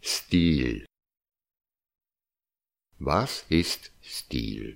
Stil. Was ist Stil?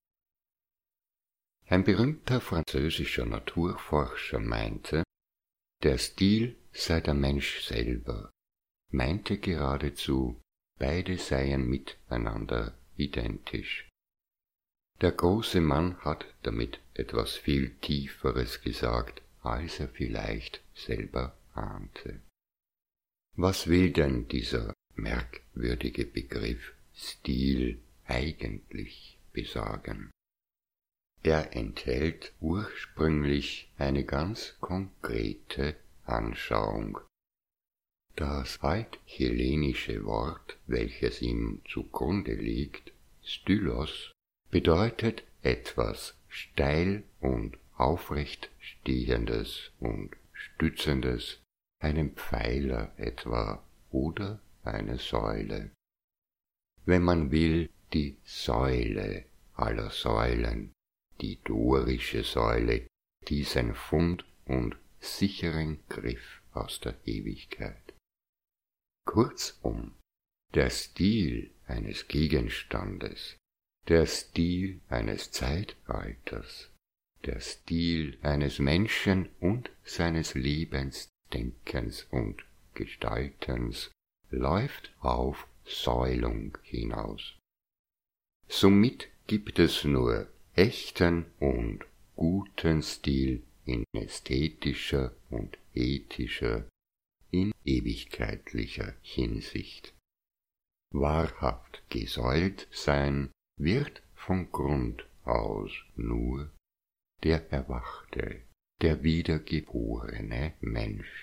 Ein berühmter französischer Naturforscher meinte, der Stil sei der Mensch selber, meinte geradezu, beide seien miteinander identisch. Der große Mann hat damit etwas viel Tieferes gesagt, als er vielleicht selber ahnte. Was will denn dieser merkwürdige Begriff Stil eigentlich besagen? Er enthält ursprünglich eine ganz konkrete Anschauung. Das althellenische Wort, welches ihm zugrunde liegt, Stylos, bedeutet etwas steil und aufrecht stehendes und stützendes, einen Pfeiler etwa oder eine Säule. Wenn man will, die Säule aller Säulen, die dorische Säule, diesen Fund und sicheren Griff aus der Ewigkeit. Kurzum, der Stil eines Gegenstandes, der Stil eines Zeitalters, der Stil eines Menschen und seines Lebens, Denkens und Gestaltens läuft auf Säulung hinaus. Somit gibt es nur echten und guten Stil in ästhetischer und ethischer, in ewigkeitlicher Hinsicht. Wahrhaft gesäult sein wird von Grund aus nur der erwachte, der wiedergeborene Mensch.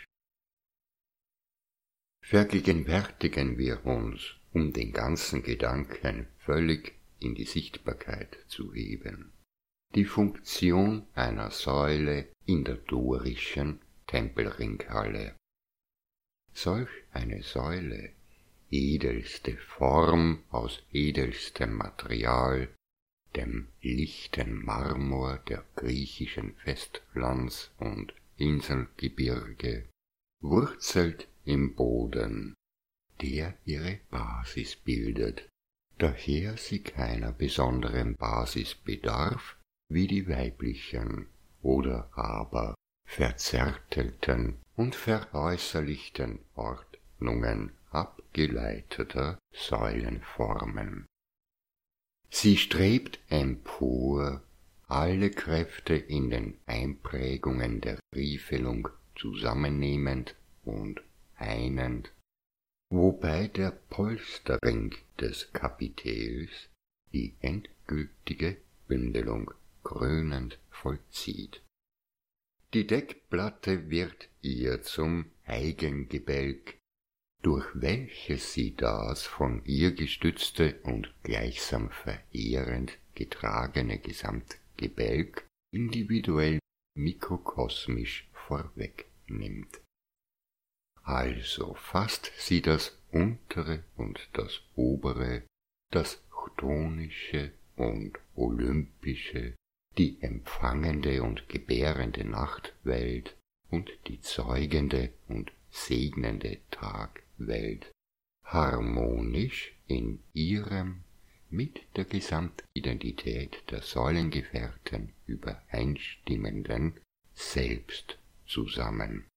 Vergegenwärtigen wir uns, um den ganzen Gedanken völlig in die Sichtbarkeit zu heben, die Funktion einer Säule in der dorischen Tempelringhalle. Solch eine Säule, edelste Form aus edelstem Material, dem lichten Marmor der griechischen Festlands- und Inselgebirge, wurzelt im Boden, der ihre Basis bildet, daher sie keiner besonderen Basis bedarf, wie die weiblichen oder aber verzärtelten und veräußerlichten Ordnungen abgeleiteter Säulenformen. Sie strebt empor, alle Kräfte in den Einprägungen der Riefelung zusammennehmend und einend, wobei der Polsterring des Kapitels die endgültige Bündelung krönend vollzieht. Die Deckplatte wird ihr zum Eigengebälk, durch welches sie das von ihr gestützte und gleichsam verehrend getragene Gesamtgebälk individuell mikrokosmisch vorwegnimmt. Also fasst sie das untere und das obere, das chtonische und olympische, die empfangende und gebärende Nachtwelt und die zeugende und segnende Tagwelt harmonisch in ihrem mit der Gesamtidentität der Säulengefährten übereinstimmenden Selbst zusammen.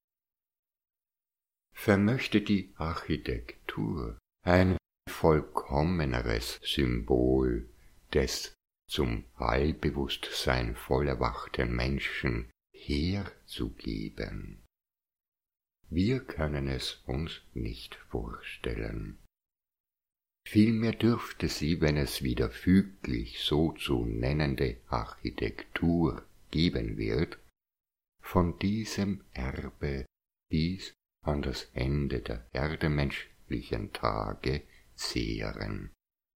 Vermöchte die Architektur ein vollkommeneres Symbol des zum Allbewusstsein voll erwachten Menschen herzugeben? Wir können es uns nicht vorstellen. Vielmehr dürfte sie, wenn es wieder füglich so zu nennende Architektur geben wird, von diesem Erbe bis an das Ende der erdemenschlichen Tage zehren.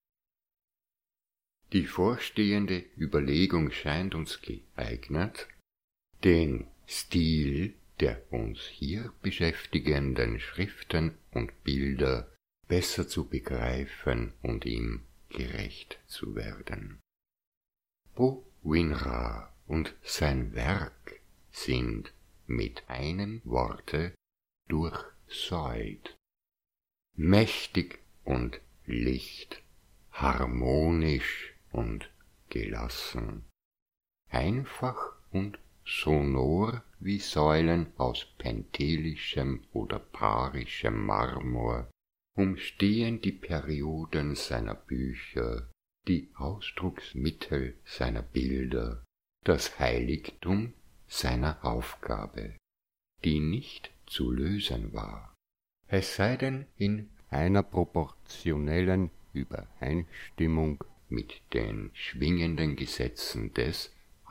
Die vorstehende Überlegung scheint uns geeignet, den Stil der uns hier beschäftigenden Schriften und Bilder besser zu begreifen und ihm gerecht zu werden. Bouwinrah und sein Werk sind mit einem Worte durchsäult. mächtig und licht, harmonisch und gelassen, einfach und sonor wie Säulen aus pentelischem oder parischem Marmor, umstehen die Perioden seiner Bücher, die Ausdrucksmittel seiner Bilder, das Heiligtum seiner Aufgabe, die nicht zu lösen war, es sei denn in einer proportionellen Übereinstimmung mit den schwingenden Gesetzen des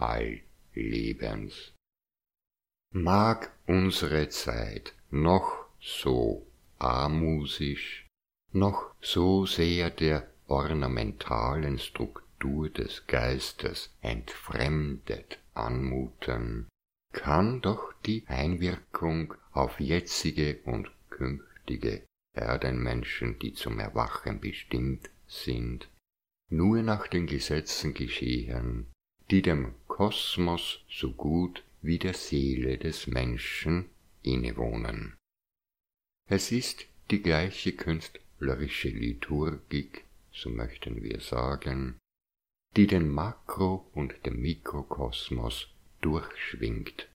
Alllebens. Mag unsere Zeit noch so amusisch, noch so sehr der ornamentalen Struktur des Geistes entfremdet anmuten, kann doch die Einwirkung auf jetzige und künftige Erdenmenschen, die zum Erwachen bestimmt sind, nur nach den Gesetzen geschehen, die dem Kosmos so gut wie der Seele des Menschen innewohnen. Es ist die gleiche künstlerische Liturgik, so möchten wir sagen, die den Makro- und den Mikrokosmos durchschwingt.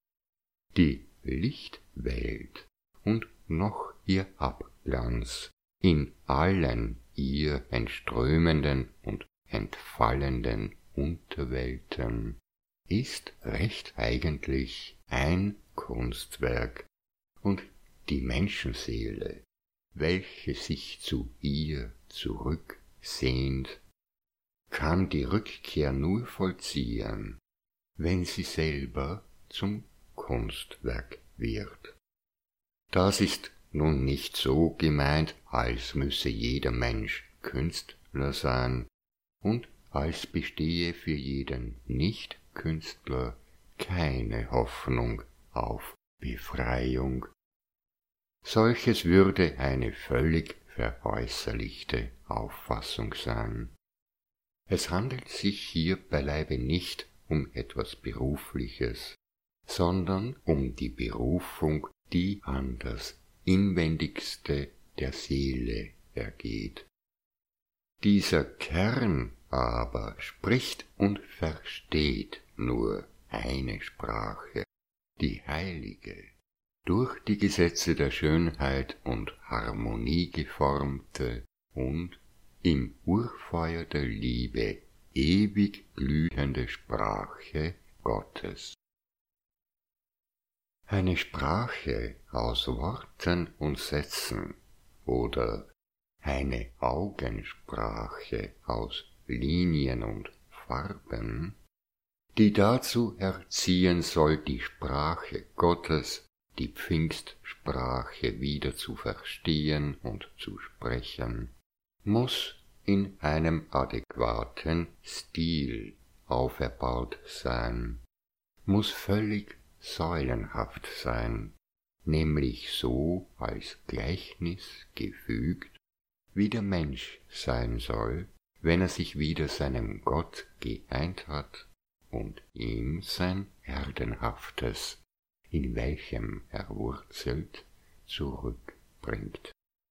Die Lichtwelt und noch ihr Abglanz in allen ihr entströmenden und entfallenden Unterwelten ist recht eigentlich ein Kunstwerk, und die Menschenseele, welche sich zu ihr zurücksehnt, kann die Rückkehr nur vollziehen, wenn sie selber zum Kunstwerk wird. Das ist nun nicht so gemeint, als müsse jeder Mensch Künstler sein und als bestehe für jeden Nicht-Künstler keine Hoffnung auf Befreiung. Solches würde eine völlig veräußerlichte Auffassung sein. Es handelt sich hier beileibe nicht um etwas Berufliches, sondern um die Berufung, die an das Inwendigste der Seele ergeht. Dieser Kern aber spricht und versteht nur eine Sprache, die heilige, durch die Gesetze der Schönheit und Harmonie geformte und im Urfeuer der Liebe ewig glühende Sprache Gottes. Eine Sprache aus Worten und Sätzen oder eine Augensprache aus Linien und Farben, die dazu erziehen soll, die Sprache Gottes, die Pfingstsprache wieder zu verstehen und zu sprechen, muss in einem adäquaten Stil auferbaut sein, muss völlig säulenhaft sein, nämlich so als Gleichnis gefügt, wie der Mensch sein soll, wenn er sich wieder seinem Gott geeint hat und ihm sein Erdenhaftes, in welchem er wurzelt, zurückbringt.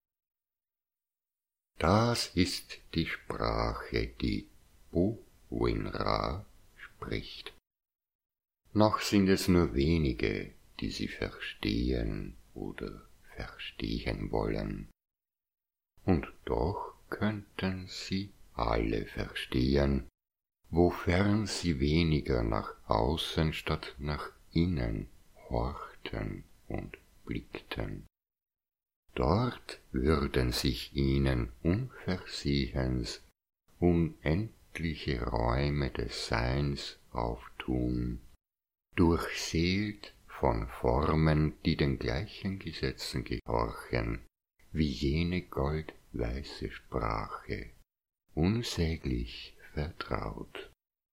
Das ist die Sprache, die Bowinra spricht. Noch sind es nur wenige, die sie verstehen oder verstehen wollen. Und doch könnten sie alle verstehen, wofern sie weniger nach außen statt nach innen horchten und blickten. Dort würden sich ihnen unversehens unendliche Räume des Seins auftun, durchseelt von Formen, die den gleichen Gesetzen gehorchen, wie jene goldweiße Sprache, unsäglich vertraut.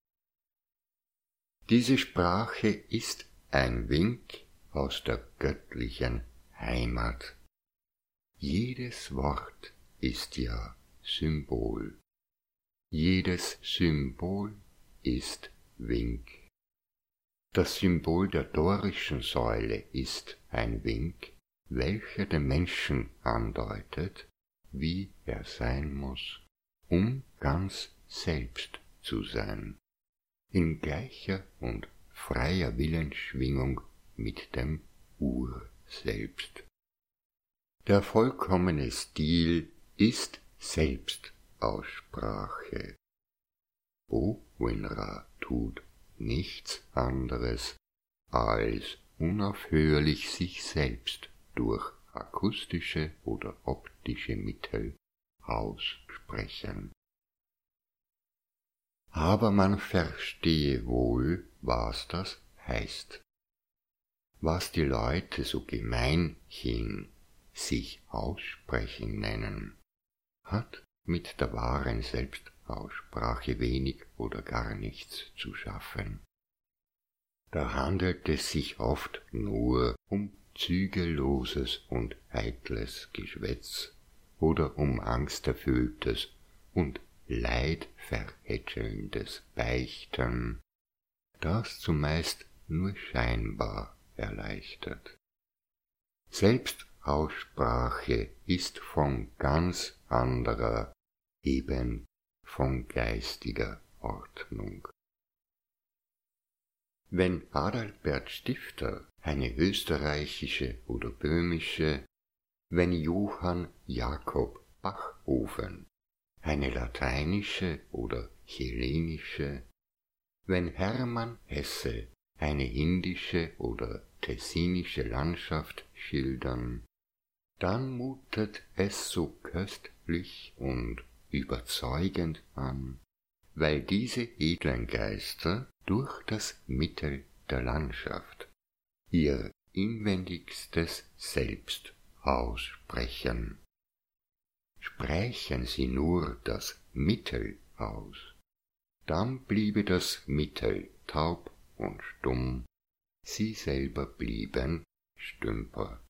Diese Sprache ist ein Wink aus der göttlichen Heimat. Jedes Wort ist ja Symbol. Jedes Symbol ist Wink. Das Symbol der dorischen Säule ist ein Wink, welcher dem Menschen andeutet, wie er sein muss, um ganz selbst zu sein, in gleicher und freier Willensschwingung mit dem Urselbst. Der vollkommene Stil ist Selbstaussprache. Bowinra tut nichts anderes, als unaufhörlich sich selbst durch akustische oder optische Mittel aussprechen. Aber man verstehe wohl, was das heißt. Was die Leute so gemeinhin sich aussprechen nennen, hat mit der wahren Selbstaussprache wenig oder gar nichts zu schaffen. Da handelt es sich oft nur um zügelloses und eitles Geschwätz oder um angsterfülltes und leidverhätschelndes Beichten, das zumeist nur scheinbar erleichtert. Selbstaussprache ist von ganz anderer, eben von geistiger Ordnung. Wenn Adalbert Stifter eine österreichische oder böhmische, wenn Johann Jakob Bachhofen eine lateinische oder hellenische, wenn Hermann Hesse eine indische oder tessinische Landschaft schildern, dann mutet es so köstlich und überzeugend an, weil diese edlen Geister durch das Mittel der Landschaft ihr inwendigstes Selbst aussprechen. Sprechen sie nur das Mittel aus, dann bliebe das Mittel taub und stumm, sie selber blieben Stümper.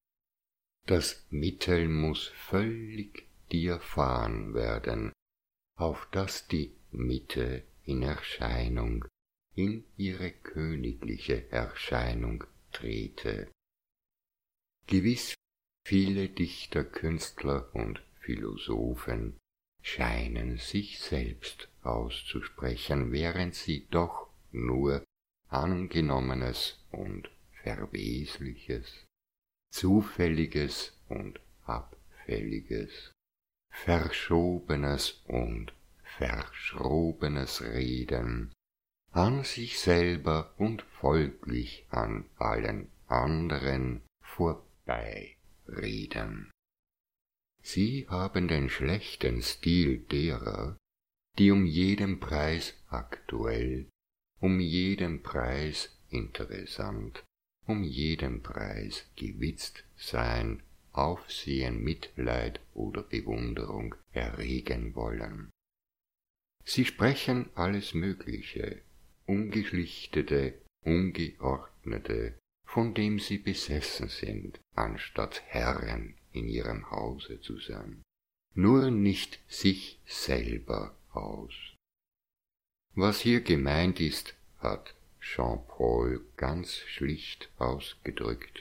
Das Mittel muß völlig diaphan werden, auf dass die Mitte in Erscheinung, in ihre königliche Erscheinung trete. Gewiss, viele Dichter, Künstler und Philosophen scheinen sich selbst auszusprechen, während sie doch nur Angenommenes und Verwesliches, Zufälliges und Abfälliges, Verschobenes und Verschrobenes reden, an sich selber und folglich an allen anderen vorbeireden. Sie haben den schlechten Stil derer, die um jeden Preis aktuell, um jeden Preis interessant, um jeden Preis gewitzt sein, Aufsehen, Mitleid oder Bewunderung erregen wollen. Sie sprechen alles Mögliche, Ungeschlichtete, Ungeordnete, von dem sie besessen sind, anstatt Herren in ihrem Hause zu sein, nur nicht sich selber aus. Was hier gemeint ist, hat Jean-Paul ganz schlicht ausgedrückt.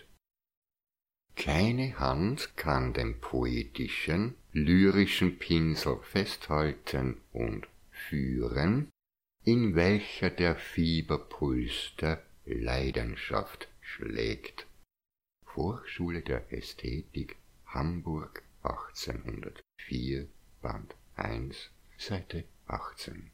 Keine Hand kann den poetischen, lyrischen Pinsel festhalten und führen, in welcher der Fieberpuls der Leidenschaft schlägt. Vorschule der Ästhetik, Hamburg, 1804, Band 1, Seite 18.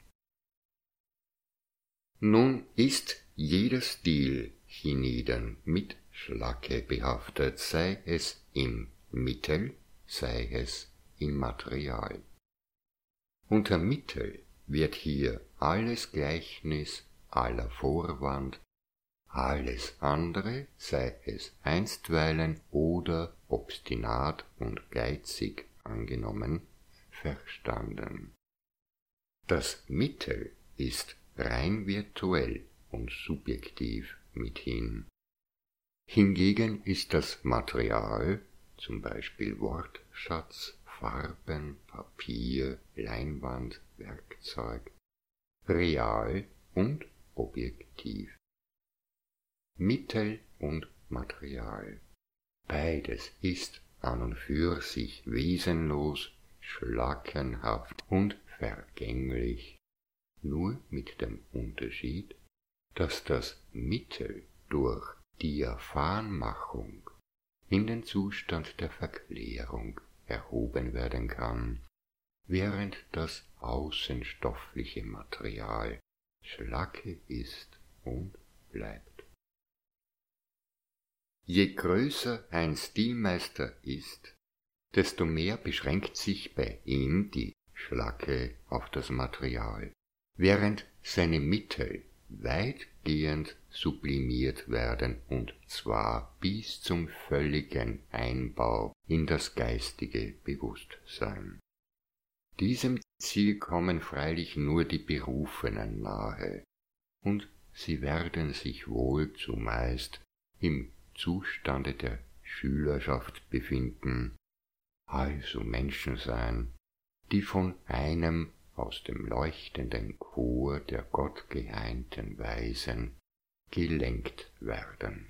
Nun ist jeder Stil hienieden mit Schlacke behaftet, sei es im Mittel, sei es im Material. Unter Mittel wird hier alles Gleichnis, aller Vorwand, alles andere, sei es einstweilen oder obstinat und geizig angenommen, verstanden. Das Mittel ist rein virtuell und subjektiv mithin. Hingegen ist das Material, zum Beispiel Wortschatz, Farben, Papier, Leinwand, Werkzeug, real und objektiv. Mittel und Material. Beides ist an und für sich wesenlos, schlackenhaft und vergänglich, nur mit dem Unterschied, dass das Mittel durch Diaphanmachung in den Zustand der Verklärung erhoben werden kann, während das außenstoffliche Material Schlacke ist und bleibt. Je größer ein Stilmeister ist, desto mehr beschränkt sich bei ihm die Schlacke auf das Material, während seine Mittel weitgehend sublimiert werden, und zwar bis zum völligen Einbau in das geistige Bewusstsein. Diesem Ziel kommen freilich nur die Berufenen nahe, und sie werden sich wohl zumeist im Zustande der Schülerschaft befinden, also Menschen sein, die von einem aus dem leuchtenden Chor der gottgeeinten Weisen gelenkt werden.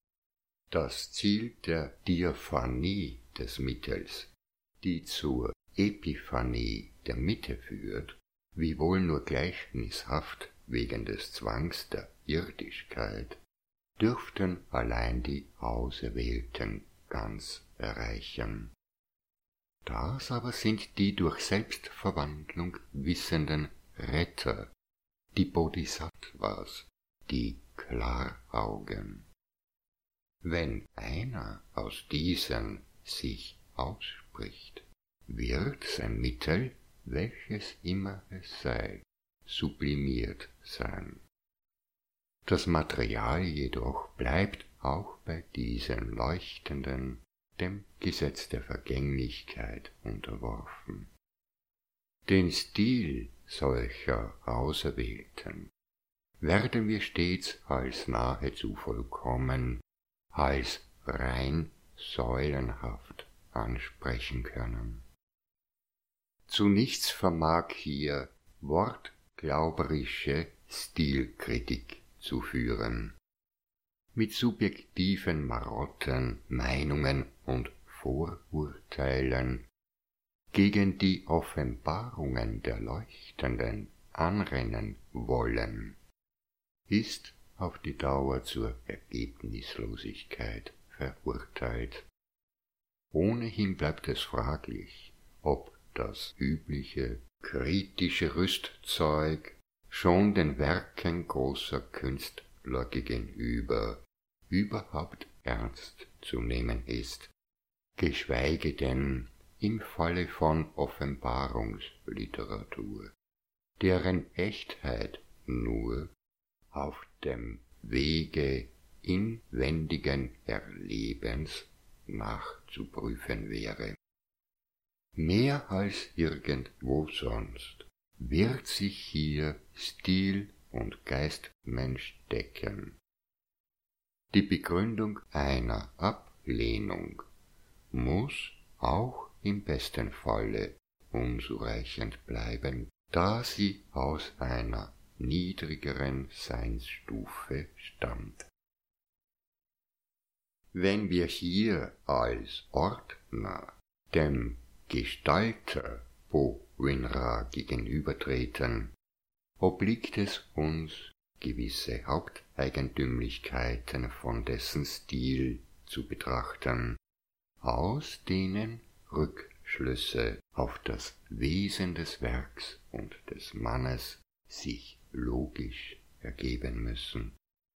Das Ziel der Diaphanie des Mittels, die zur Epiphanie der Mitte führt, wiewohl nur gleichnishaft wegen des Zwangs der Irdischkeit, dürften allein die Auserwählten ganz erreichen. Das aber sind die durch Selbstverwandlung wissenden Retter, die Bodhisattvas, die Klaraugen. Wenn einer aus diesen sich ausspricht, wird sein Mittel, welches immer es sei, sublimiert sein. Das Material jedoch bleibt auch bei diesen Leuchtenden dem Gesetz der Vergänglichkeit unterworfen. Den Stil solcher Auserwählten werden wir stets als nahezu vollkommen, als rein säulenhaft ansprechen können. Zu nichts vermag hier wortglauberische Stilkritik zu führen. Mit subjektiven Marotten, Meinungen und Vorurteilen gegen die Offenbarungen der Leuchtenden anrennen wollen, ist auf die Dauer zur Ergebnislosigkeit verurteilt. Ohnehin bleibt es fraglich, ob das übliche kritische Rüstzeug schon den Werken großer Künstler gegenüber überhaupt ernst zu nehmen ist, geschweige denn im Falle von Offenbarungsliteratur, deren Echtheit nur auf dem Wege inwendigen Erlebens nachzuprüfen wäre. Mehr als irgendwo sonst wird sich hier Stil und Geistmensch decken. Die Begründung einer Ablehnung muss auch im besten Falle unzureichend bleiben, da sie aus einer niedrigeren Seinsstufe stammt. Wenn wir hier als Ordner dem Gestalter Bo-Winra gegenübertreten, obliegt es uns, gewisse Haupteigentümlichkeiten von dessen Stil zu betrachten, aus denen Rückschlüsse auf das Wesen des Werks und des Mannes sich logisch ergeben müssen.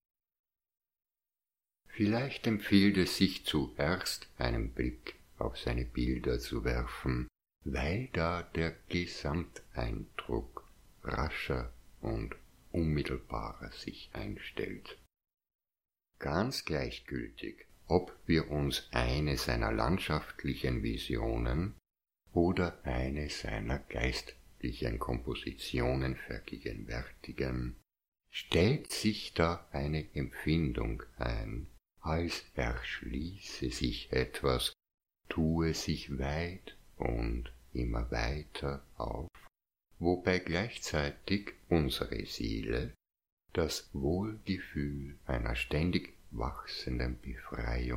Vielleicht empfiehlt es sich zuerst einen Blick auf seine Bilder zu werfen, weil da der Gesamteindruck rascher und unmittelbarer sich einstellt. Ganz gleichgültig, ob wir uns eine seiner landschaftlichen Visionen oder eine seiner geistlichen Kompositionen vergegenwärtigen, stellt sich da eine Empfindung ein, als erschließe sich etwas, tue sich weit und immer weiter auf, wobei gleichzeitig unsere Seele das Wohlgefühl einer ständig wachsenden Befreiung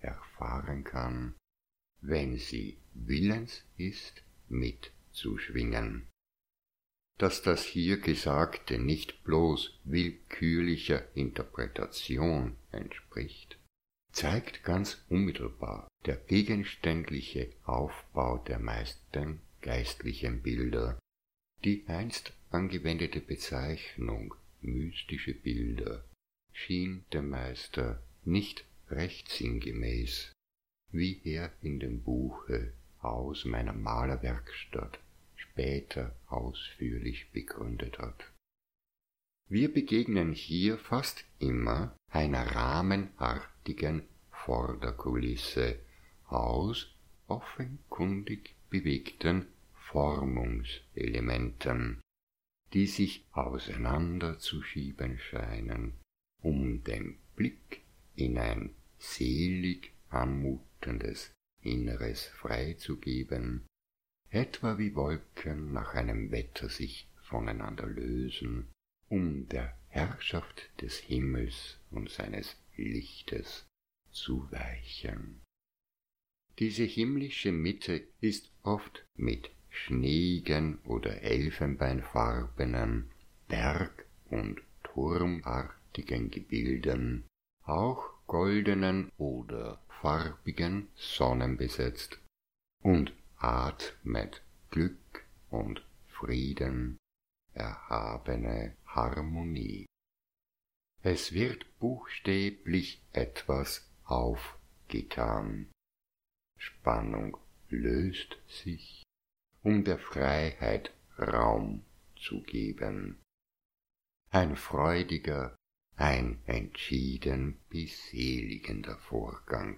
erfahren kann, wenn sie willens ist, mitzuschwingen. Dass das hier Gesagte nicht bloß willkürlicher Interpretation entspricht, zeigt ganz unmittelbar der gegenständliche Aufbau der meisten geistlichen Bilder. Die einst angewendete Bezeichnung mystische Bilder schien dem Meister nicht recht sinngemäß, wie er in dem Buche Aus meiner Malerwerkstatt später ausführlich begründet hat. Wir begegnen hier fast immer einer rahmenartigen Vorderkulisse aus offenkundig bewegten Formungselementen, die sich auseinanderzuschieben scheinen, um den Blick in ein selig anmutendes Inneres freizugeben, etwa wie Wolken nach einem Wetter sich voneinander lösen, um der Herrschaft des Himmels und seines Lichtes zu weichen. Diese himmlische Mitte ist oft mit schneeigen oder elfenbeinfarbenen, berg- und turmartigen Gebilden, auch goldenen oder farbigen Sonnen besetzt und atmet Glück und Frieden, erhabene Harmonie. Es wird buchstäblich etwas aufgetan. Spannung löst sich, um der Freiheit Raum zu geben. Ein freudiger, ein entschieden beseligender Vorgang.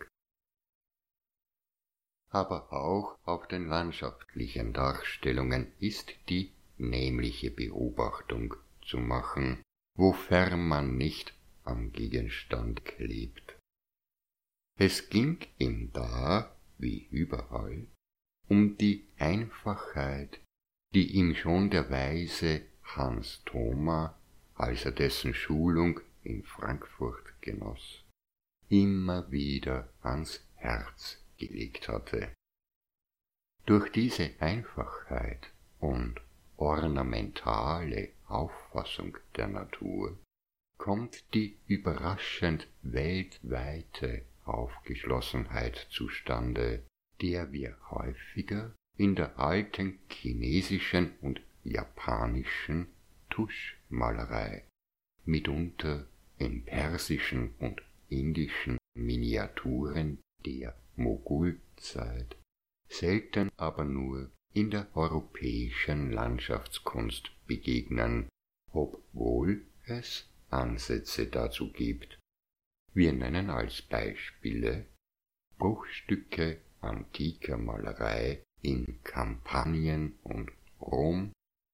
Aber auch auf den landschaftlichen Darstellungen ist die nämliche Beobachtung zu machen, wofern man nicht am Gegenstand klebt. Es ging ihm da, wie überall, um die Einfachheit, die ihm schon der weise Hans Thoma, als er dessen Schulung in Frankfurt genoss, immer wieder ans Herz gelegt hatte. Durch diese Einfachheit und ornamentale Auffassung der Natur kommt die überraschend weltweite Aufgeschlossenheit zustande, der wir häufiger in der alten chinesischen und japanischen Tuschmalerei, mitunter in persischen und indischen Miniaturen der Mogulzeit, selten aber nur in der europäischen Landschaftskunst begegnen, obwohl es Ansätze dazu gibt. Wir nennen als Beispiele Bruchstücke antiker Malerei in Kampanien und Rom,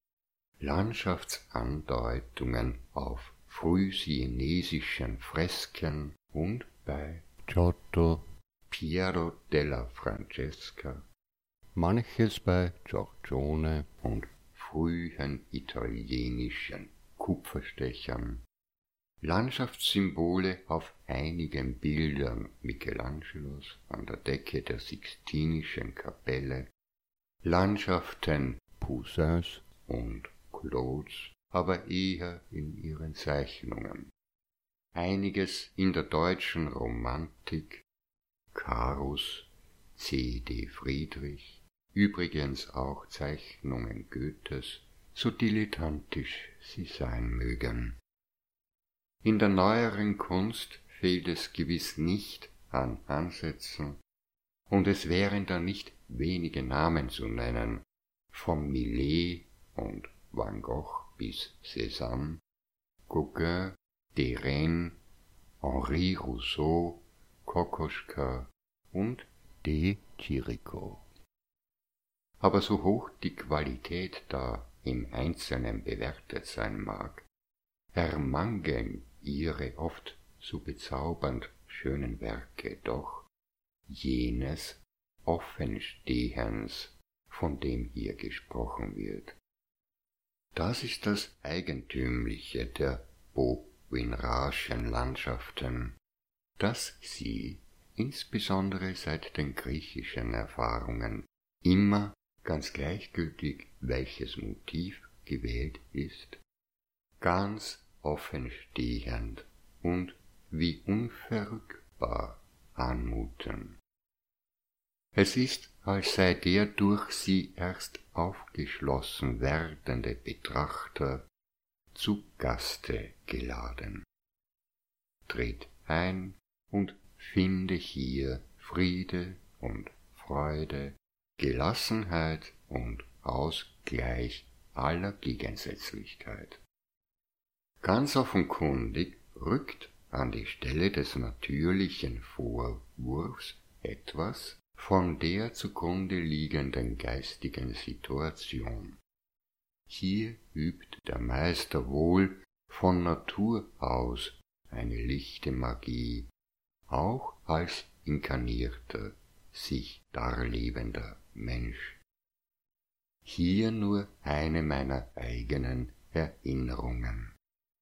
Landschaftsandeutungen auf frühsiennesischen Fresken und bei Giotto Piero della Francesca, manches bei Giorgione und frühen italienischen Kupferstechern, Landschaftssymbole auf einigen Bildern Michelangelos an der Decke der Sixtinischen Kapelle, Landschaften Poussins und Claudes, aber eher in ihren Zeichnungen. Einiges in der deutschen Romantik, Carus, C.D. Friedrich, übrigens auch Zeichnungen Goethes, so dilettantisch sie sein mögen. In der neueren Kunst fehlt es gewiss nicht an Ansätzen, und es wären da nicht wenige Namen zu nennen, vom Millet und Van Gogh bis Cézanne, Gauguin, Derain, Henri Rousseau, Kokoschka und de Chirico. Aber so hoch die Qualität da im Einzelnen bewertet sein mag, ermangeln ihre oft so bezaubernd schönen Werke doch jenes Offenstehens, von dem hier gesprochen wird. Das ist das Eigentümliche der Beauvoisin Landschaften, dass sie insbesondere seit den griechischen Erfahrungen, immer ganz gleichgültig, welches Motiv gewählt ist, ganz offen stehend und wie unverrückbar anmuten. Es ist, als sei der durch sie erst aufgeschlossen werdende Betrachter zu Gaste geladen. Tritt ein und finde hier Friede und Freude, Gelassenheit und Ausgleich aller Gegensätzlichkeit. Ganz offenkundig rückt an die Stelle des natürlichen Vorwurfs etwas von der zugrunde liegenden geistigen Situation. Hier übt der Meister wohl von Natur aus eine lichte Magie, auch als inkarnierter, sich darlebender Mensch. Hier nur eine meiner eigenen Erinnerungen.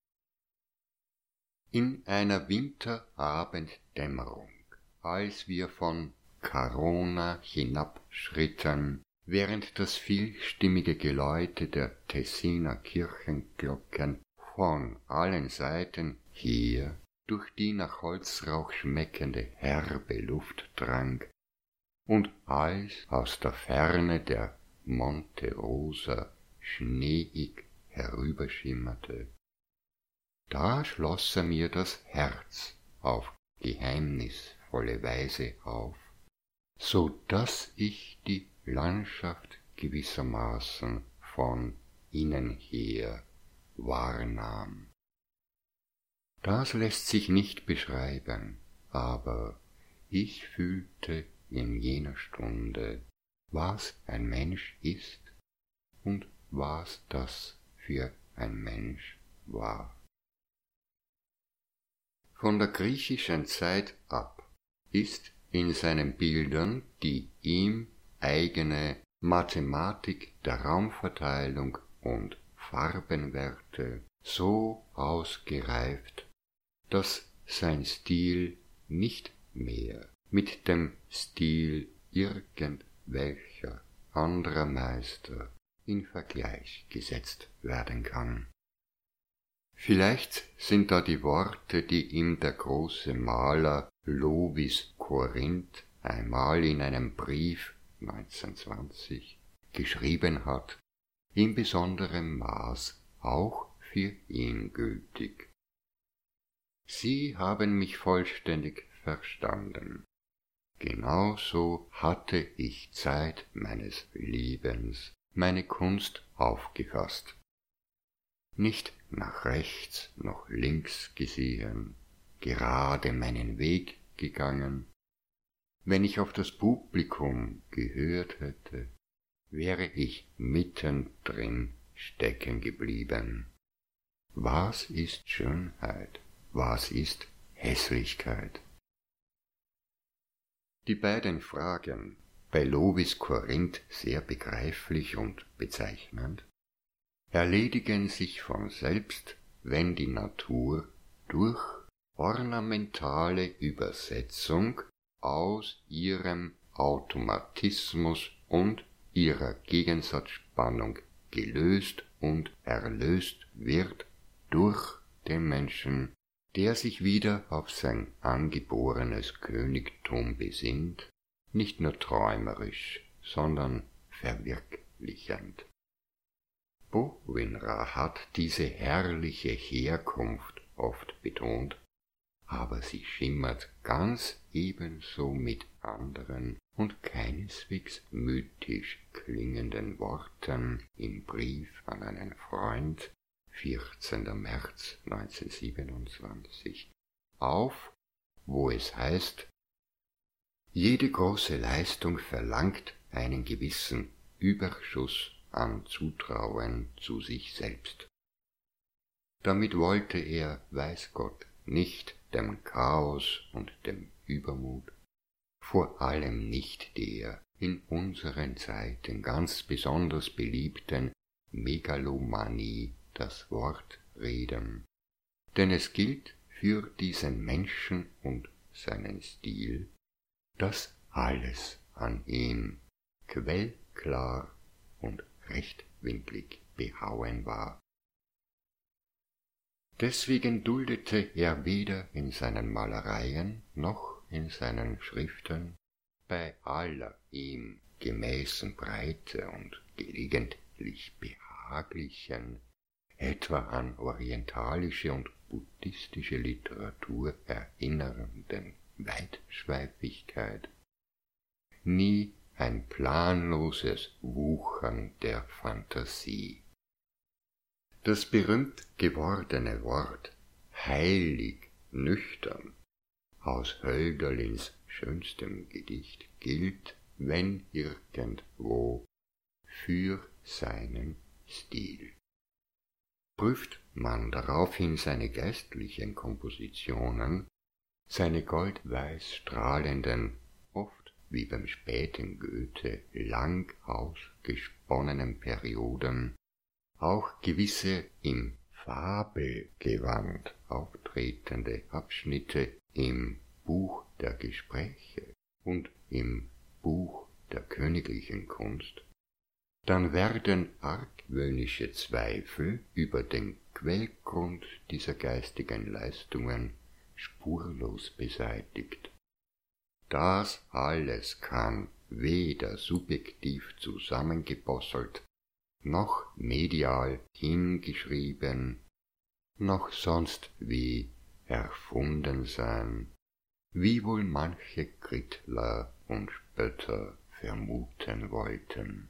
In einer Winterabenddämmerung, als wir von Carona hinabschritten, während das vielstimmige Geläute der Tessiner Kirchenglocken von allen Seiten her durch die nach Holzrauch schmeckende herbe Luft drang und als aus der Ferne der Monte Rosa schneeig herüberschimmerte, da schloss er mir das Herz auf geheimnisvolle Weise auf, so daß ich die Landschaft gewissermaßen von innen her wahrnahm. Das lässt sich nicht beschreiben, aber ich fühlte in jener Stunde, was ein Mensch ist und was das für ein Mensch war. Von der griechischen Zeit ab ist in seinen Bildern die ihm eigene Mathematik der Raumverteilung und Farbenwerte so ausgereift, dass sein Stil nicht mehr mit dem Stil irgendwelcher anderer Meister in Vergleich gesetzt werden kann. Vielleicht sind da die Worte, die ihm der große Maler Lovis Corinth einmal in einem Brief 1920 geschrieben hat, in besonderem Maß auch für ihn gültig. Sie haben mich vollständig verstanden. Genauso hatte ich Zeit meines Lebens meine Kunst aufgefasst. Nicht nach rechts noch links gesehen, gerade meinen Weg gegangen. Wenn ich auf das Publikum gehört hätte, wäre ich mittendrin stecken geblieben. Was ist Schönheit? Was ist Hässlichkeit? Die beiden Fragen, bei Lovis Corinth sehr begreiflich und bezeichnend, erledigen sich von selbst, wenn die Natur durch ornamentale Übersetzung aus ihrem Automatismus und ihrer Gegensatzspannung gelöst und erlöst wird durch den Menschen, der sich wieder auf sein angeborenes Königtum besinnt, nicht nur träumerisch, sondern verwirklichend. Bovingra hat diese herrliche Herkunft oft betont, aber sie schimmert ganz ebenso mit anderen und keineswegs mythisch klingenden Worten im Brief an einen Freund, 14. März 1927, auf, wo es heißt: Jede große Leistung verlangt einen gewissen Überschuss an Zutrauen zu sich selbst. Damit wollte er, weiß Gott, nicht dem Chaos und dem Übermut, vor allem nicht der in unseren Zeiten ganz besonders beliebten Megalomanie das Wort reden, denn es gilt für diesen Menschen und seinen Stil dass alles an ihm quellklar und rechtwinklig behauen war. Deswegen duldete er weder in seinen Malereien noch in seinen Schriften bei aller ihm gemäßen Breite und gelegentlich behaglichen, etwa an orientalische und buddhistische Literatur erinnernden Weitschweifigkeit, nie ein planloses Wuchern der Phantasie. Das berühmt gewordene Wort heilig nüchtern aus Hölderlins schönstem Gedicht gilt, wenn irgendwo, für seinen Stil. Prüft man daraufhin seine geistlichen Kompositionen, seine goldweiß strahlenden, oft wie beim späten Goethe lang ausgesponnenen Perioden, auch gewisse im Fabelgewand auftretende Abschnitte im Buch der Gespräche und im Buch der königlichen Kunst, dann werden argwöhnische Zweifel über den Quellgrund dieser geistigen Leistungen spurlos beseitigt. Das alles kann weder subjektiv zusammengebosselt, noch medial hingeschrieben, noch sonst wie erfunden sein, wie wohl manche Krittler und Spötter vermuten wollten.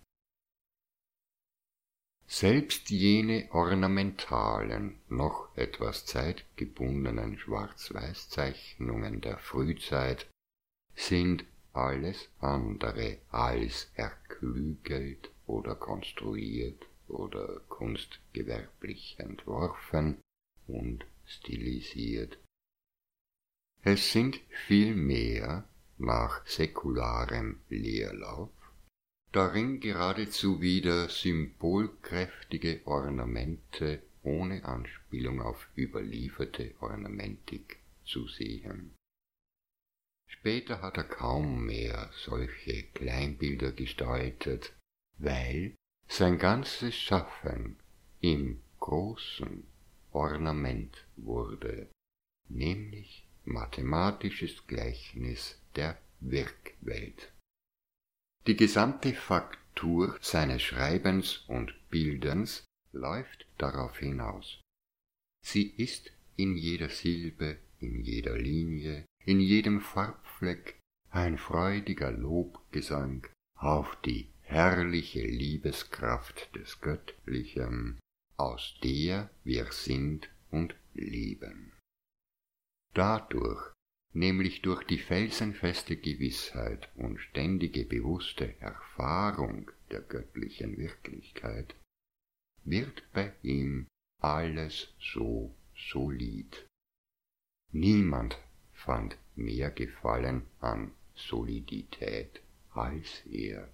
Selbst jene ornamentalen, noch etwas zeitgebundenen Schwarz-Weiß-Zeichnungen der Frühzeit sind alles andere als erklügelt oder konstruiert oder kunstgewerblich entworfen und stilisiert. Es sind vielmehr nach säkularem Leerlauf darin geradezu wieder symbolkräftige Ornamente ohne Anspielung auf überlieferte Ornamentik zu sehen. Später hat er kaum mehr solche Kleinbilder gestaltet, weil sein ganzes Schaffen im großen Ornament wurde, nämlich mathematisches Gleichnis der Wirkwelt. Die gesamte Faktur seines Schreibens und Bildens läuft darauf hinaus. Sie ist in jeder Silbe, in jeder Linie, in jedem Farbfleck ein freudiger Lobgesang auf die herrliche Liebeskraft des Göttlichen, aus der wir sind und leben. Dadurch, nämlich durch die felsenfeste Gewissheit und ständige bewusste Erfahrung der göttlichen Wirklichkeit, wird bei ihm alles so solid. Niemand fand mehr Gefallen an Solidität als er.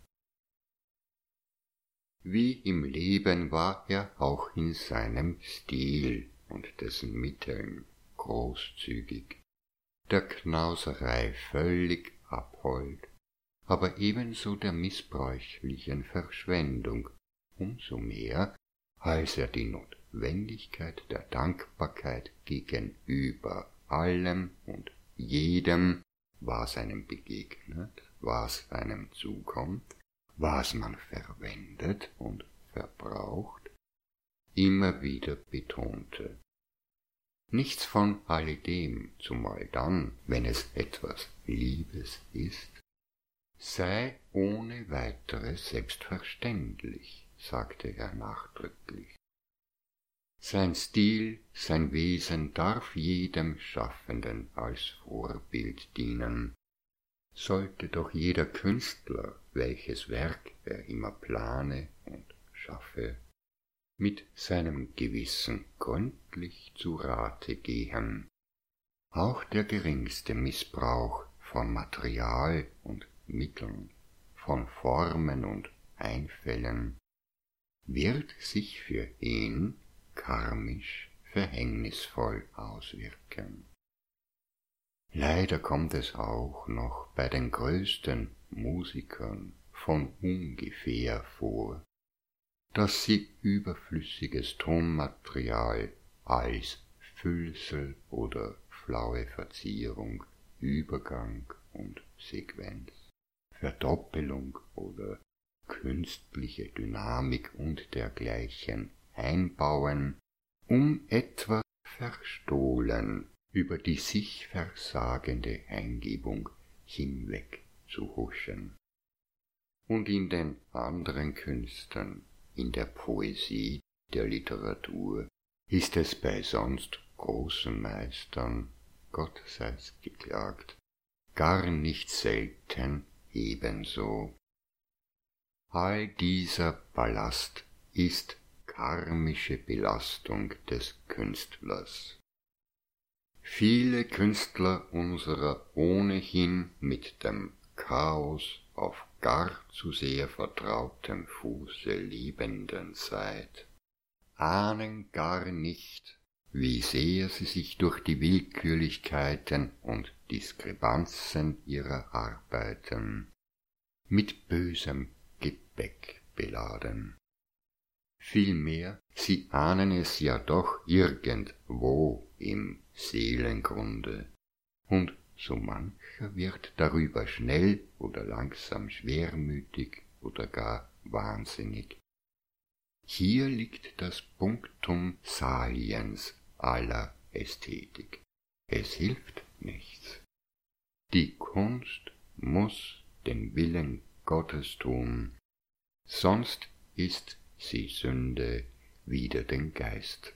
Wie im Leben war er auch in seinem Stil und dessen Mitteln großzügig, der Knauserei völlig abhold, aber ebenso der missbräuchlichen Verschwendung, umso mehr, als er die Notwendigkeit der Dankbarkeit gegenüber allem und jedem, was einem begegnet, was einem zukommt, was man verwendet und verbraucht, immer wieder betonte. Nichts von alledem, zumal dann, wenn es etwas Liebes ist, sei ohne weiteres selbstverständlich, sagte er nachdrücklich. Sein Stil, sein Wesen darf jedem Schaffenden als Vorbild dienen. Sollte doch jeder Künstler, welches Werk er immer plane und schaffe, mit seinem Gewissen gründlich zu Rate gehen. Auch der geringste Missbrauch von Material und Mitteln, von Formen und Einfällen, wird sich für ihn karmisch verhängnisvoll auswirken. Leider kommt es auch noch bei den größten Musikern von ungefähr vor, dass sie überflüssiges Tonmaterial als Füllsel oder flaue Verzierung, Übergang und Sequenz, Verdoppelung oder künstliche Dynamik und dergleichen einbauen, um etwas verstohlen über die sich versagende Eingebung hinweg zu huschen. Und in den anderen Künsten, in der Poesie, der Literatur, ist es bei sonst großen Meistern, Gott sei's geklagt, gar nicht selten ebenso. All dieser Ballast ist karmische Belastung des Künstlers. Viele Künstler unserer ohnehin mit dem Chaos auf gar zu sehr vertrautem Fuße lebenden Zeit ahnen gar nicht, wie sehr sie sich durch die Willkürlichkeiten und Diskrepanzen ihrer Arbeiten mit bösem Gepäck beladen. Vielmehr, sie ahnen es ja doch irgendwo im Seelengrunde, und so mancher wird darüber schnell oder langsam schwermütig oder gar wahnsinnig. Hier liegt das Punktum saliens aller Ästhetik. Es hilft nichts. Die Kunst muss den Willen Gottes tun, sonst ist sie Sünde wider den Geist.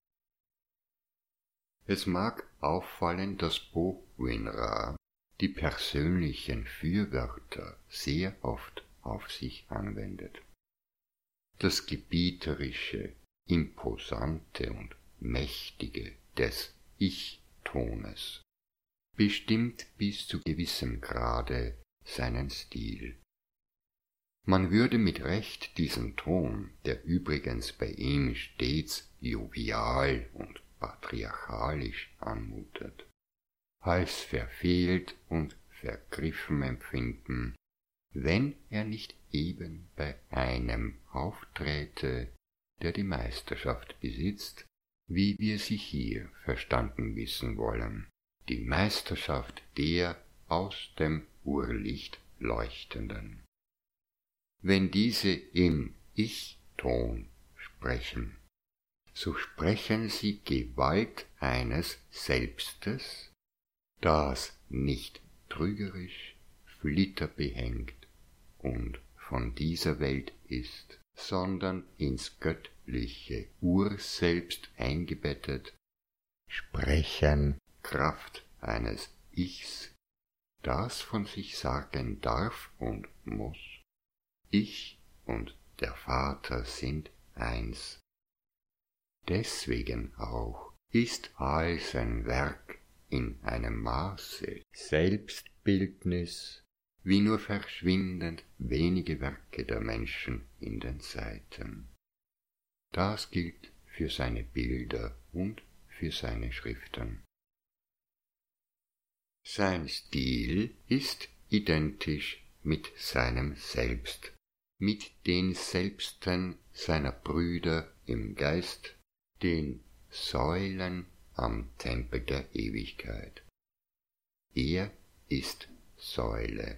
Es mag auffallen, dass Bowinrah die persönlichen Fürwörter sehr oft auf sich anwendet. Das Gebieterische, Imposante und Mächtige des Ich-Tones bestimmt bis zu gewissem Grade seinen Stil. Man würde mit Recht diesen Ton, der übrigens bei ihm stets jovial und patriarchalisch anmutet, als verfehlt und vergriffen empfinden, wenn er nicht eben bei einem aufträte, der die Meisterschaft besitzt, wie wir sie hier verstanden wissen wollen, die Meisterschaft der aus dem Urlicht Leuchtenden. Wenn diese im Ich-Ton sprechen, so sprechen sie Gewalt eines Selbstes, das nicht trügerisch, flitterbehängt und von dieser Welt ist, sondern ins göttliche Urselbst eingebettet, sprechen Kraft eines Ichs, das von sich sagen darf und muss. Ich und der Vater sind eins. Deswegen auch ist all sein Werk in einem Maße Selbstbildnis, wie nur verschwindend wenige Werke der Menschen in den Zeiten. Das gilt für seine Bilder und für seine Schriften. Sein Stil ist identisch mit seinem Selbst, mit den Selbsten seiner Brüder im Geist, den Säulen am Tempel der Ewigkeit. Er ist Säule.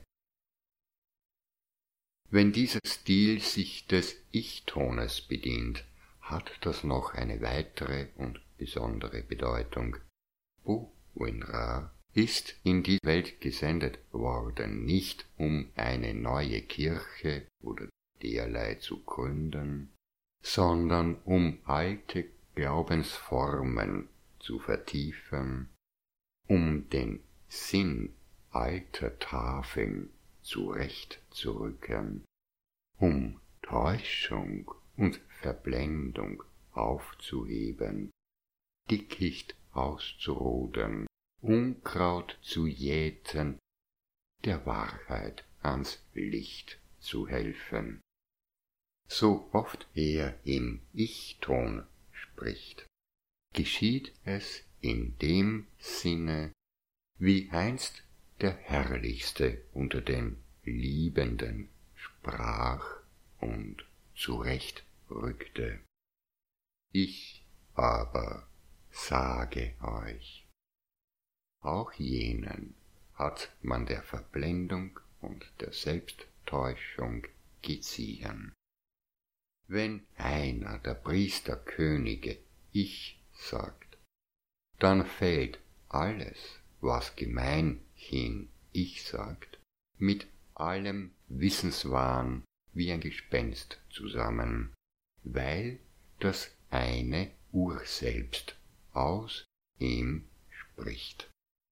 Wenn dieser Stil sich des Ich-Tones bedient, hat das noch eine weitere und besondere Bedeutung. Bowinrah ist in die Welt gesendet worden, nicht um eine neue Kirche oder derlei zu gründen, sondern um alte Glaubensformen zu vertiefen, um den Sinn alter Tafeln zurechtzurücken, um Täuschung und Verblendung aufzuheben, Dickicht auszuroden, Unkraut zu jäten, der Wahrheit ans Licht zu helfen. So oft er im Ich-Ton spricht, geschieht es in dem Sinne, wie einst der Herrlichste unter den Liebenden sprach und zurechtrückte. Ich aber sage euch, auch jenen hat man der Verblendung und der Selbsttäuschung geziehen. Wenn einer der Priesterkönige ich sagt, dann fällt alles, was gemeinhin ich sagt, mit allem Wissenswahn wie ein Gespenst zusammen, weil das eine Urselbst aus ihm spricht.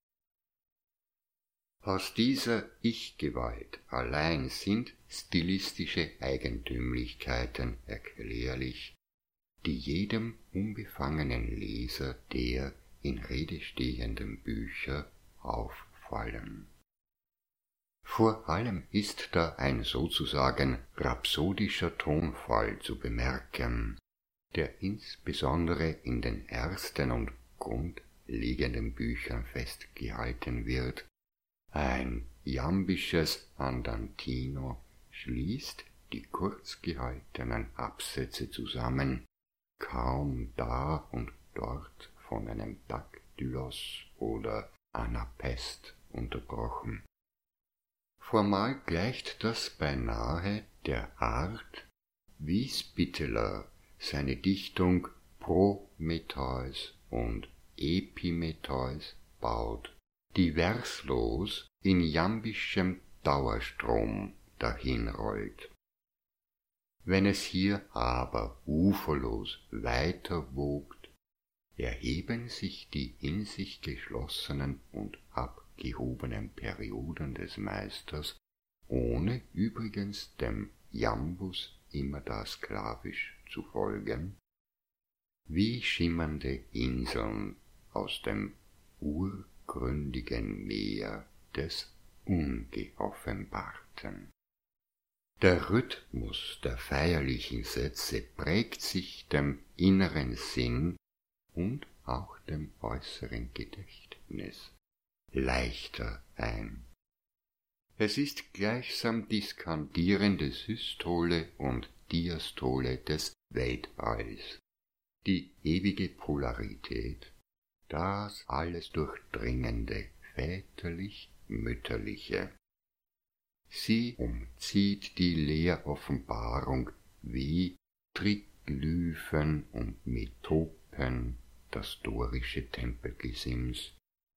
Aus dieser Ich-Gewalt allein sind stilistische Eigentümlichkeiten erklärlich, die jedem unbefangenen Leser der in Rede stehenden Bücher auffallen. Vor allem ist da ein sozusagen rhapsodischer Tonfall zu bemerken, der insbesondere in den ersten und grundlegenden Büchern festgehalten wird. Ein jambisches Andantino schließt die kurz gehaltenen Absätze zusammen, kaum da und dort von einem Daktylos oder Anapest unterbrochen. Formal gleicht das beinahe der Art, wie Spitteler seine Dichtung Prometheus und Epimetheus baut, die verslos in jambischem Dauerstrom dahinrollt. Wenn es hier aber uferlos weiter wogt, erheben sich die in sich geschlossenen und abgehobenen Perioden des Meisters, ohne übrigens dem Jambus immerdar sklavisch zu folgen, wie schimmernde Inseln aus dem urgründigen Meer des Ungeoffenbarten. Der Rhythmus der feierlichen Sätze prägt sich dem inneren Sinn und auch dem äußeren Gedächtnis leichter ein. Es ist gleichsam die skandierende Systole und Diastole des Weltalls, die ewige Polarität, das alles durchdringende, väterlich-mütterliche. Sie umzieht die Lehroffenbarung wie Triglyphen und Metopen das dorische Tempelgesims.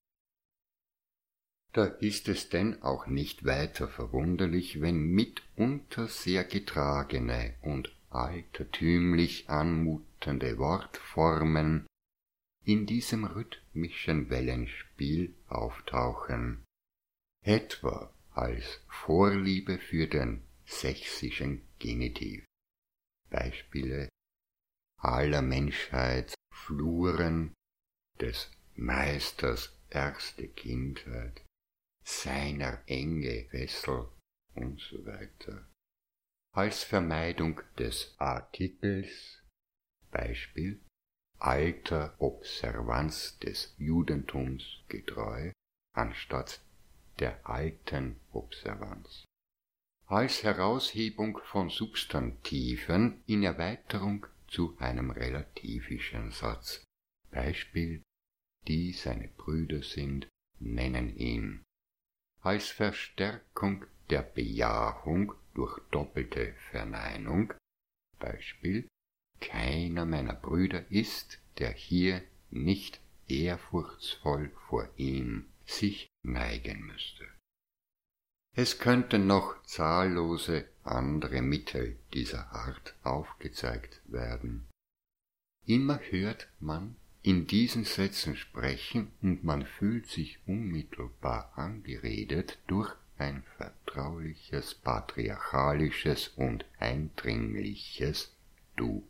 Da ist es denn auch nicht weiter verwunderlich, wenn mitunter sehr getragene und altertümlich anmutende Wortformen in diesem rhythmischen Wellenspiel auftauchen, etwa als Vorliebe für den sächsischen Genitiv. Beispiele aller Menschheit Fluren, des Meisters erste Kindheit, seiner enge Fessel und so weiter. Als Vermeidung des Artikels, Beispiel, alter Observanz des Judentums getreu, anstatt der alten Observanz. Als Heraushebung von Substantiven in Erweiterung zu einem relativischen Satz, Beispiel, die seine Brüder sind, nennen ihn. Als Verstärkung der Bejahung durch doppelte Verneinung, Beispiel, keiner meiner Brüder ist, der hier nicht ehrfurchtsvoll vor ihm sich neigen müsste. Es könnten noch zahllose andere Mittel dieser Art aufgezeigt werden. Immer hört man in diesen Sätzen sprechen und man fühlt sich unmittelbar angeredet durch ein vertrauliches, patriarchalisches und eindringliches Du.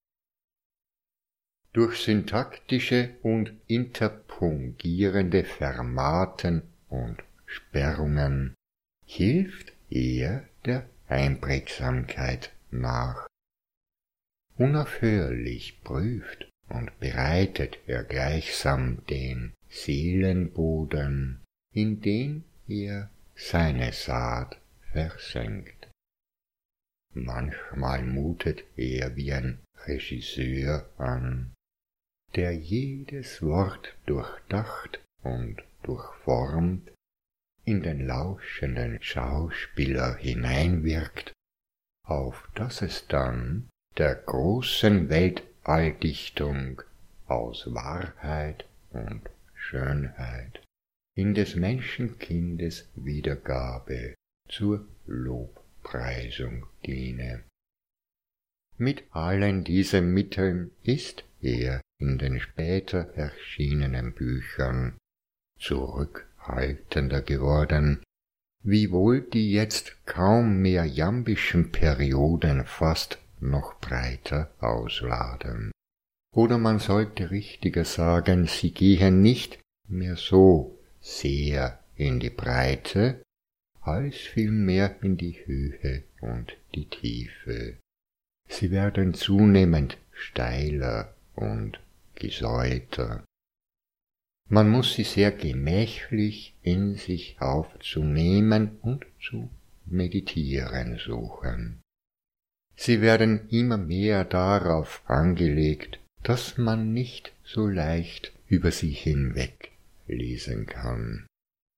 Durch syntaktische und interpungierende Fermaten und Sperrungen hilft er der Einprägsamkeit nach. Unaufhörlich prüft und bereitet er gleichsam den Seelenboden in den er seine Saat versenkt. Manchmal mutet er wie ein Regisseur an, der jedes Wort durchdacht und durchformt, in den lauschenden Schauspieler hineinwirkt, auf dass es dann der großen Weltalldichtung aus Wahrheit und Schönheit in des Menschenkindes Wiedergabe zur Lobpreisung diene. Mit allen diesen Mitteln ist er in den später erschienenen Büchern zurückhaltender geworden, wiewohl die jetzt kaum mehr jambischen Perioden fast noch breiter ausladen. Oder man sollte richtiger sagen, sie gehen nicht mehr so sehr in die Breite, als vielmehr in die Höhe und die Tiefe. Sie werden zunehmend steiler und gesäuter. Man muss sie sehr gemächlich in sich aufzunehmen und zu meditieren suchen. Sie werden immer mehr darauf angelegt, dass man nicht so leicht über sie hinweg lesen kann.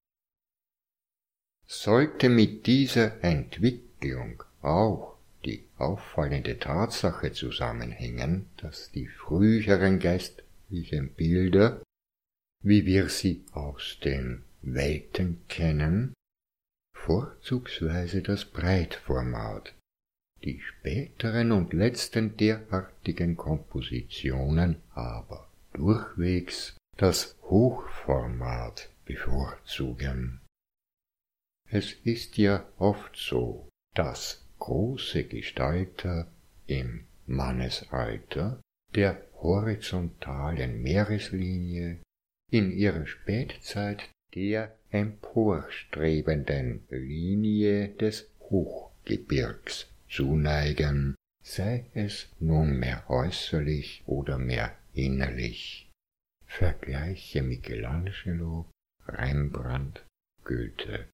Sollte mit dieser Entwicklung auch die auffallende Tatsache zusammenhängen, dass die früheren geistlichen Bilder, wie wir sie aus den Welten kennen, vorzugsweise das Breitformat, die späteren und letzten derartigen Kompositionen aber durchwegs das Hochformat bevorzugen. Es ist ja oft so, dass große Gestalter im Mannesalter der horizontalen Meereslinie in ihrer Spätzeit der emporstrebenden Linie des Hochgebirgs zuneigen, sei es nunmehr äußerlich oder mehr innerlich. Vergleiche Michelangelo, Rembrandt, Goethe.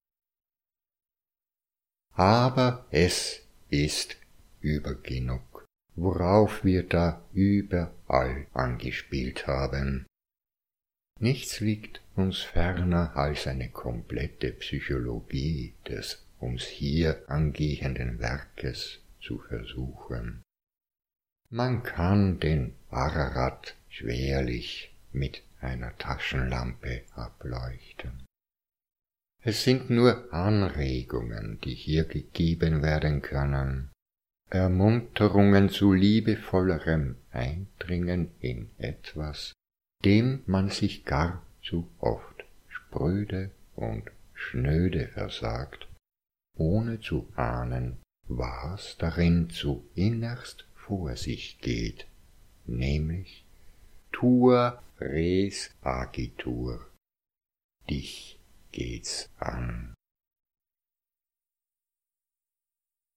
Aber es ist übergenug, worauf wir da überall angespielt haben. Nichts liegt uns ferner als eine komplette Psychologie des uns hier angehenden Werkes zu versuchen. Man kann den Ararat schwerlich mit einer Taschenlampe ableuchten. Es sind nur Anregungen, die hier gegeben werden können, Ermunterungen zu liebevollerem Eindringen in etwas, dem man sich gar zu oft spröde und schnöde versagt, ohne zu ahnen, was darin zu innerst vor sich geht, nämlich tua res agitur, dich geht's an.